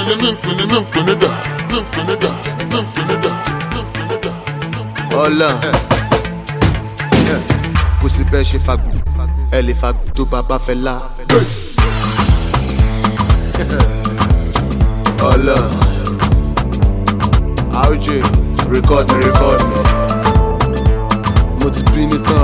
Ọlọ́run kò sí bẹ́ẹ̀ ṣe fagbó ẹ lè fagbó tó bàbá fẹ́ lá. Ọlọ́run RJ record me mo ti bínú tán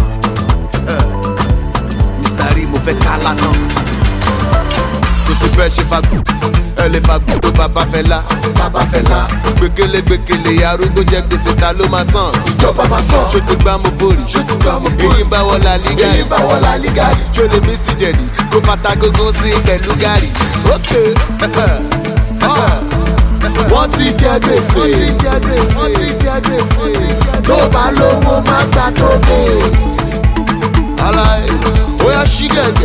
Mr. Rí mo fẹ́ ká lánàá. Kò sí bẹ́ẹ̀ ṣe fagbó ẹ lè fagbó tó bàbá fẹ́ lá. Gbẹ̀kẹ̀lé arúgbó jẹ gbèsè ta ló máa san. Ìjọba máa san. Ṣó ti gbá mo borí. Èyí ń bá wọ La Liga. Ṣó lè mí sí jẹ̀dí. Kó fata gógó sí pẹ̀lú gàrí. Okay. Wọ́n ti jẹ gbèsè. Tó bá lówó má gbà tó dé. Aláì, bóyá ṣí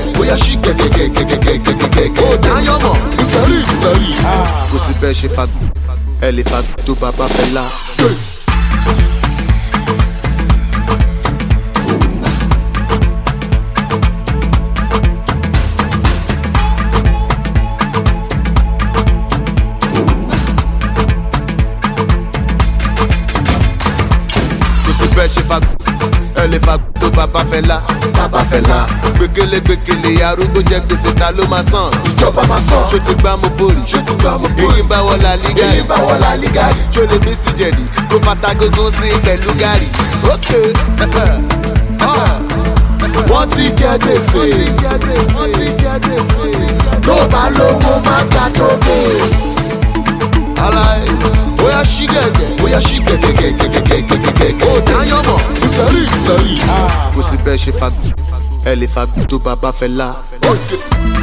gẹ̀gẹ̀. Ó dáyọ̀ mọ̀. Ìsọ̀rí. Kò sí bẹ́ẹ̀ ṣe fagbó ẹ lè fagbó tó bàbá fẹ́ lá. Kò sí bẹ́ẹ̀ ṣe fagbó ẹ lè fagbó tó bàbá fẹ́ lá. Gbẹ̀kẹ̀lé arúgbó jẹ gbèsè ta ló máa san. Ìjọba máa san. Ṣó ti gbá mo borí. Èyí ń bá wọ La Liga. Ṣó lè mí sí jẹ̀dí. Kó fata gógó sí pẹ̀lú gàrí. Okay. Wọ́n ti jẹ gbèsè. Tó bá lówó má gbà tó dé. Aláì, bóyá ṣí gẹ̀gẹ̀. Ó dáyọ̀ mọ̀. Ìsọ̀rí. Kò sí bẹ́ẹ̀ ṣe fagbó ẹ lè fagbó tó bàbá fẹ́ lá.